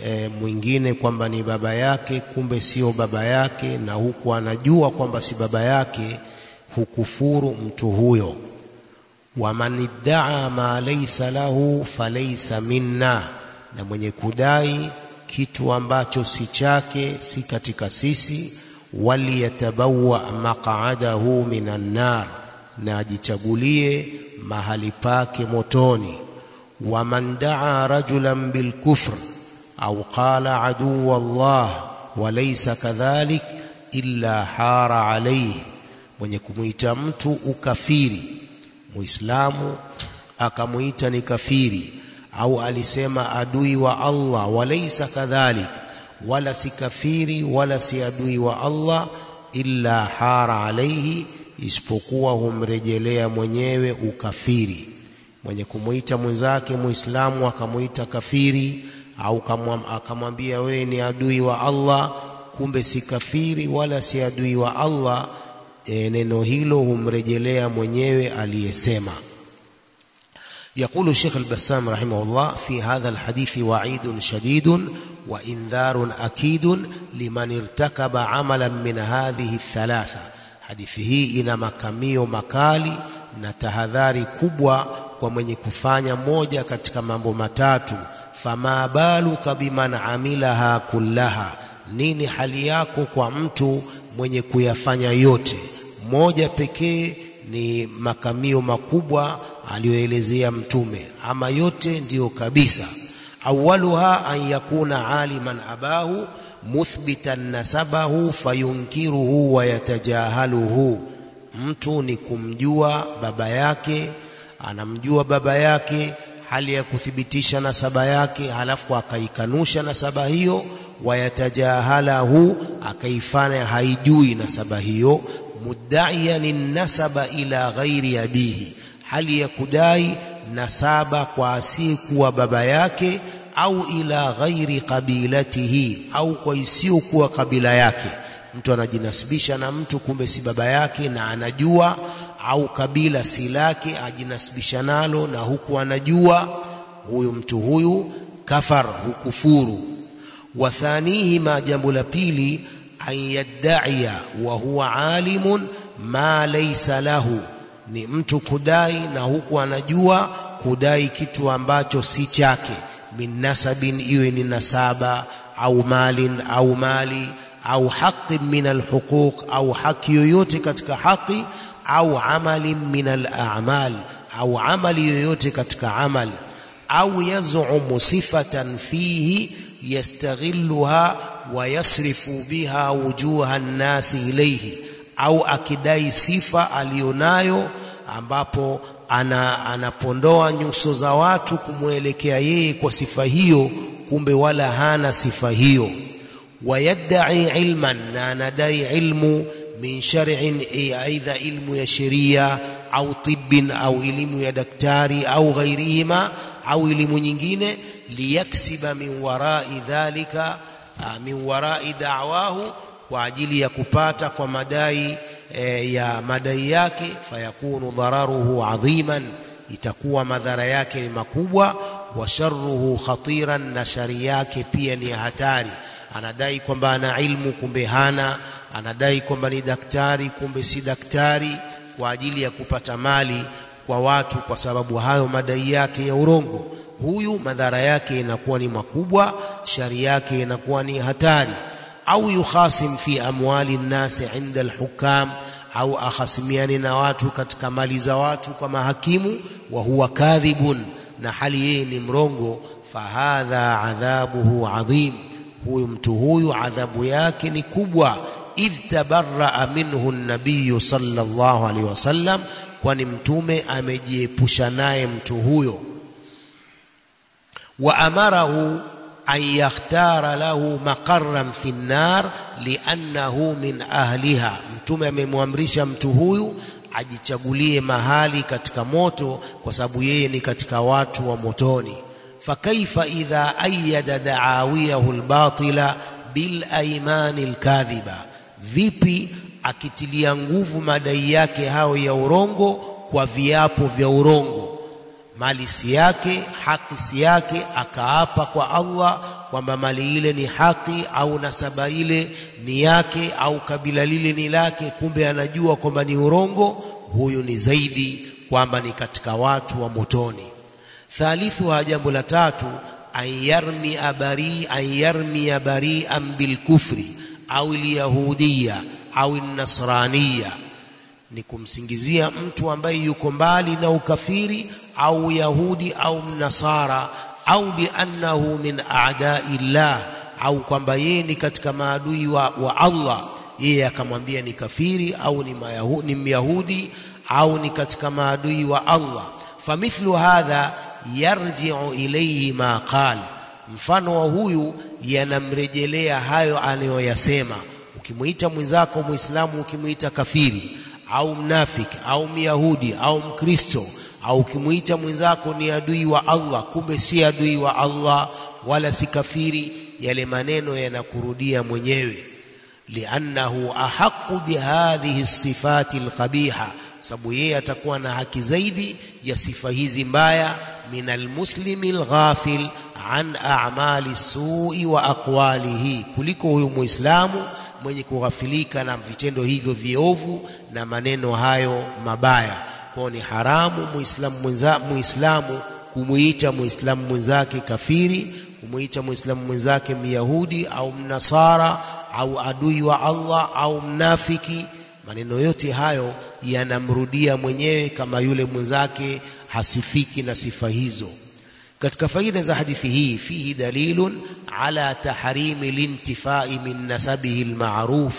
mwingine kwamba ni baba yake, kumbe sio baba yake, na huku anajua kwamba si baba yake, hukufuru mtu huyo. Waman idda'a ma laysa lahu falaysa minna, na mwenye kudai kitu ambacho si chake si katika sisi. Waliyatabawa maq'adahu minan nar, na ajichagulie mahali pake motoni. Waman da'a rajulan bil kufr au qala aduwa Allah wa laysa kadhalik illa hara alayhi, mwenye kumuita mtu ukafiri, muislamu akamuita ni kafiri, au alisema adui wa Allah, wa laysa kadhalik, wala si kafiri wala si adui wa Allah, illa hara alayhi, isipokuwa humrejelea mwenyewe ukafiri. Mwenye kumuita mwenzake muislamu akamuita kafiri, au akamwambia wewe ni adui wa Allah, kumbe si kafiri wala si adui wa Allah, neno hilo humrejelea mwenyewe aliyesema. يقول الشيخ البسام رحمه الله: في هذا الحديث وعيد شديد وإنذار أكيد لمن ارتكب عملا من هذه الثلاثة. حديثه إن makamio makali na tahadhari kubwa kwa mwenye kufanya moja katika mambo matatu. Fama baluka biman amilaha kullaha, nini hali yako kwa mtu mwenye kuyafanya yote? Moja pekee ni makamio makubwa aliyoelezea Mtume, ama yote ndiyo kabisa. Awaluha an yakuna aliman abahu muthbitan nasabahu fayunkiruhu wa yatajahaluhu. Mtu ni kumjua baba yake, anamjua baba yake hali ya kuthibitisha nasaba yake, halafu akaikanusha nasaba hiyo, wa yatajahalahu, akaifanya haijui nasaba hiyo. Mudda'iyan nasaba ila ghairi abihi, hali ya kudai nasaba kwa asiyekuwa baba yake, au ila ghairi qabilatihi, au kwa isiyokuwa kabila yake. Mtu anajinasibisha na mtu kumbe si baba yake na anajua, au kabila si lake ajinasibisha nalo na huku anajua, huyu mtu huyu kafar, hukufuru. Wa thanihi, ma jambo la pili, an yadda'iya wa huwa alimun ma laysa lahu, ni mtu kudai na huku anajua, kudai kitu ambacho si chake. Min nasabin, iwe ni nasaba, au malin, au mali, au haqqin min alhuquq, au haki yoyote katika haki, au amalin min al'amal, au amali yoyote katika amal, au yaz'umu sifatan fihi yastaghilluha wa yasrifu biha wujuha an-nasi ilayhi, au akidai sifa alionayo ambapo anapondoa nyuso za watu kumwelekea yeye kwa sifa hiyo, kumbe wala hana sifa hiyo. Wayadda'i ilman, na anadai ilmu, min shar'in, aidha ilmu ya sheria, au tibbin, au elimu ya daktari, au ghairihima, au elimu nyingine, liyaksiba min wara'i dhalika, min wara'i da'wahu, kwa ajili ya kupata kwa madai ya madai yake. Fayakunu dhararuhu adhiman, itakuwa madhara yake ni makubwa. Wa sharruhu khatiran, na shari yake pia ni hatari. Anadai kwamba ana ilmu kumbe hana, anadai kwamba ni daktari kumbe si daktari, kwa ajili ya kupata mali kwa watu, kwa sababu hayo madai yake ya urongo. Huyu madhara yake inakuwa ni makubwa, shari yake inakuwa ni hatari. Au yukhasim fi amwali nnasi inda alhukam, au akhasimiani na watu katika mali za watu kwa mahakimu. Wa huwa kadhibun, na hali yeye ni mrongo. Fahadha adhabuhu adhim, huyu mtu huyu adhabu yake ni kubwa. Idh tabarra'a minhu an-nabiy sallallahu alaihi wasallam, kwani mtume amejiepusha naye mtu huyo. Wa amarahu an yakhtara lahu maqarran fi an-nar li'annahu min ahliha, mtume amemwamrisha mtu huyu ajichagulie mahali katika moto kwa sababu yeye ni katika watu wa motoni. Fakaifa idha ayyada da'awiyahu al-batila bil aymani al-kadhiba, vipi akitilia nguvu madai yake hao ya urongo kwa viapo vya urongo? Mali si yake, haki si yake, akaapa kwa Allah kwamba mali ile ni haki au nasaba ile ni yake au kabila lile ni lake, kumbe anajua kwamba ni urongo, huyu ni zaidi kwamba ni katika watu wa motoni. Thalithuha, jambo la tatu, ayarmi bari'an bilkufri au alyahudiya au an-nasraniya, ni kumsingizia mtu ambaye yuko mbali na ukafiri au yahudi au mnasara, au biannahu min a'da'illah, au kwamba yeye ni katika maadui wa Allah, yeye akamwambia ni kafiri au ni myahudi au ni katika maadui wa Allah. Famithlu hadha yarji'u ilayhi ma qala, mfano wa huyu yanamrejelea hayo anayoyasema. Ukimuita mwenzako muislamu ukimuita kafiri au mnafiki au myahudi au mkristo, au ukimuita mwenzako ni adui wa Allah, kumbe si adui wa Allah wala si kafiri, yale maneno yanakurudia mwenyewe. Liannahu ahaqqu bihadhihi sifati alqabiha, sababu yeye atakuwa na haki zaidi ya sifa hizi mbaya, min almuslimi alghafil an a'mali su'i wa aqwalihi, kuliko huyu muislamu mwenye kughafilika na vitendo hivyo viovu na maneno hayo mabaya. Kwa ni haramu muislamu kumuita muislamu mwenzake kafiri, kumuita muislamu mwenzake myahudi au mnasara au adui wa Allah au mnafiki. Maneno yote hayo yanamrudia mwenyewe kama yule mwenzake hasifiki na sifa hizo. Katika faida za hadithi hii, fihi dalilun ala tahrimi lintifai min nasabihi almaruf.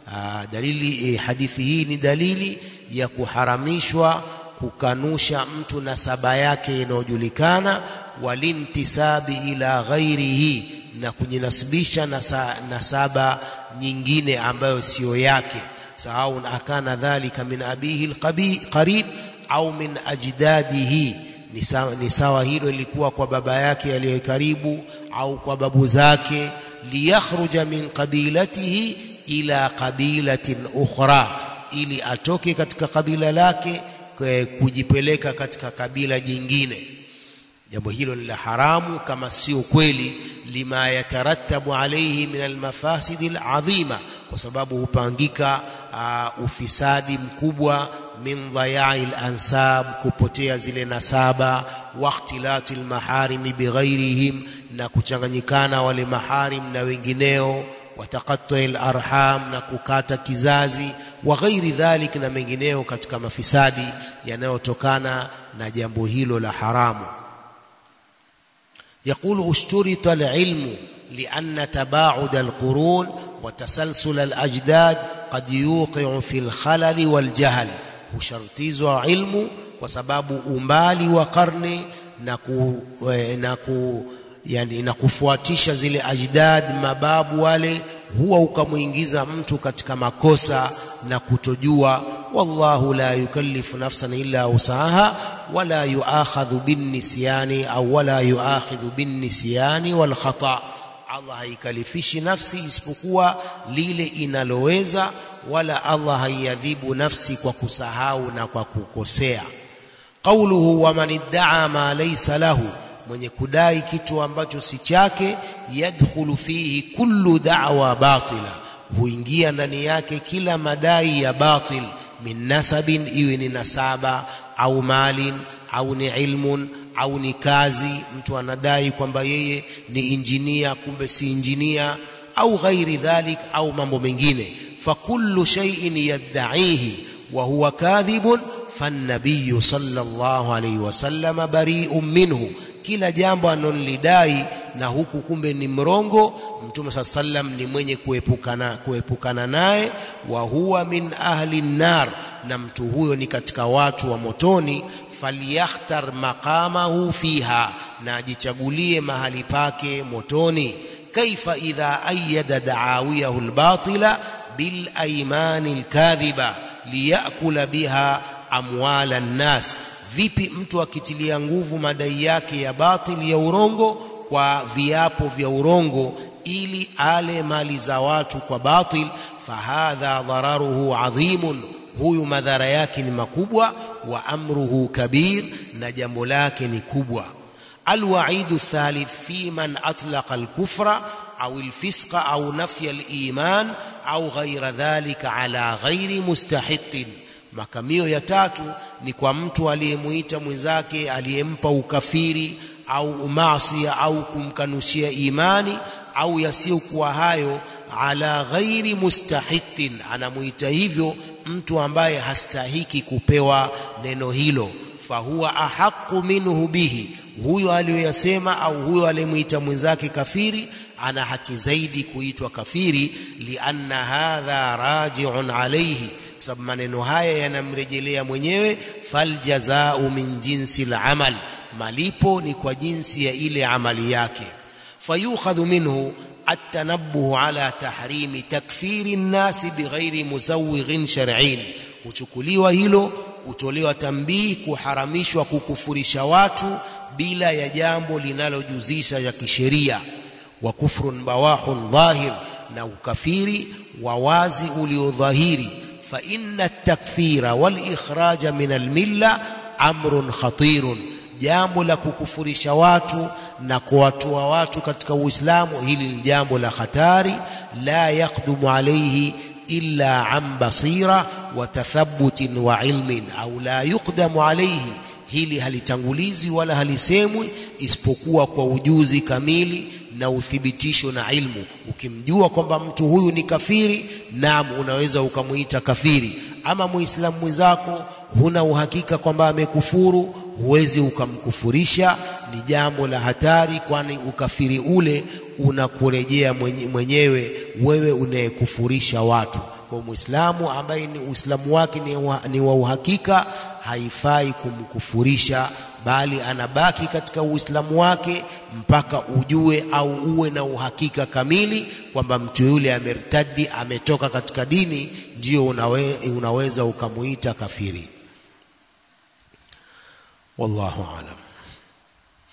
Hadithi hii ni dalili ya kuharamishwa kukanusha mtu nasaba yake inayojulikana, walintisabi ila ghairihi, na kujinasibisha nasaba nyingine ambayo sio yake, sawa akana dhalika min abihi alqarib au min ajdadihi, ni sawa hilo ilikuwa kwa baba yake aliye karibu au kwa babu zake. Liyakhruja min qabilatihi ila qabilatin ukhra, ili atoke katika kabila lake kujipeleka katika kabila jingine. Jambo hilo ni la haramu kama sio kweli, lima yatarattabu alayhi min almafasid alazima, kwa sababu hupangika ufisadi mkubwa, min dhaya'i alansab, kupotea zile nasaba, wa ikhtilati almaharim bighairihim, na kuchanganyikana wale maharim na wengineo, wa taqattu' alarham, na kukata kizazi, wa ghairi dhalik, na mengineo katika mafisadi yanayotokana na jambo hilo la haramu. يقول اشترط العلم لأن تباعد القرون وتسلسل الأجداد قد يوقع في الخلل والجهل. وشرطيزwa ilmu kwa sababu umbali wa karne na kufuatisha zile ajdad, mababu wale, huwa ukamuingiza mtu katika makosa na kutojua. Wallahu la yukallifu nafsan illa usaha wala yuakhadhu binnisyani au wala yuakhidhu binnisyani wal khata. Allah haikalifishi nafsi isipokuwa lile inaloweza, wala Allah haiadhibu nafsi kwa kusahau na kwa kukosea. Qawluhu wa man idda'a ma laysa lahu, mwenye kudai kitu ambacho si chake, yadkhulu fihi kullu da'wa batila, huingia ndani yake kila madai ya batil. Min nasabin, iwe ni nasaba, au malin, au ni ilmun, au ni kazi. Mtu anadai kwamba yeye ni injinia kumbe si injinia, au ghairi dhalik, au mambo mengine. Fakullu shay'in yadda'ihi wa huwa kadhibun fannabiy sallallahu alayhi wasallam bari'un minhu, kila jambo analidai na huku kumbe ni mrongo, Mtume sallam ni mwenye kuepukana naye. Wa huwa min ahli an-nar, na mtu huyo ni katika watu wa motoni. Falyakhtar maqamahu fiha, na ajichagulie mahali pake motoni. Kaifa idha ayyada da'awiyahu al-batila bil aymani al-kadhiba liyakula biha amwala an-nas, vipi mtu akitilia nguvu madai yake ya batili ya urongo kwa viapo vya urongo ili ale mali za watu kwa batil. Fahadha dhararuhu adhimun, huyu madhara yake ni makubwa. Wa amruhu kabir, na jambo lake ni kubwa. الوعيد الثالث في من أطلق الكفر أو الفسق أو نفي الإيمان أو غير ذلك على غير مستحق. Makamio ya tatu ni kwa mtu aliyemuita mwenzake, aliyempa ukafiri au maasi au kumkanushia imani au yasiyokuwa hayo, ala ghairi mustahiqin, anamuita hivyo mtu ambaye hastahiki kupewa neno hilo. Fahuwa ahaqqu minhu bihi, huyo aliyoyasema au huyo aliyemuita mwenzake kafiri ana haki zaidi kuitwa kafiri. Lianna hadha raji'un alayhi, sababu maneno haya yanamrejelea mwenyewe. Faljazau min jinsi al-amal, malipo ni kwa jinsi ya ile amali yake. Fayukhadhu minhu at-tanabbuh ala tahrimi takfiri an-nas bighairi musawwighin shar'in, uchukuliwa hilo kutolewa tambii kuharamishwa kukufurisha watu bila ya jambo linalojuzisha ya kisheria. Wa kufrun bawahun dhahir, na ukafiri wa wazi uliodhahiri. Fa inna at-takfira wal ikhraja min al-milla amrun khatirun, jambo la kukufurisha watu na kuwatoa watu katika Uislamu, hili ni jambo la hatari. La yaqdumu alayhi illa an basira wa tathabbutin wa ilmin, au la yuqdamu alayhi, hili halitangulizi wala halisemwi isipokuwa kwa ujuzi kamili na uthibitisho na ilmu. Ukimjua kwamba mtu huyu ni kafiri, naam, unaweza ukamuita kafiri. Ama muislamu mwenzako huna uhakika kwamba amekufuru, huwezi ukamkufurisha. Ni jambo la hatari, kwani ukafiri ule unakurejea mwenyewe wewe unayekufurisha watu. Kwa muislamu ambaye ni uislamu wake ni wa uhakika, haifai kumkufurisha, bali anabaki katika uislamu wake mpaka ujue au uwe na uhakika kamili kwamba mtu yule amertadi, ametoka katika dini, ndio unaweza ukamuita kafiri. Wallahu a'lam.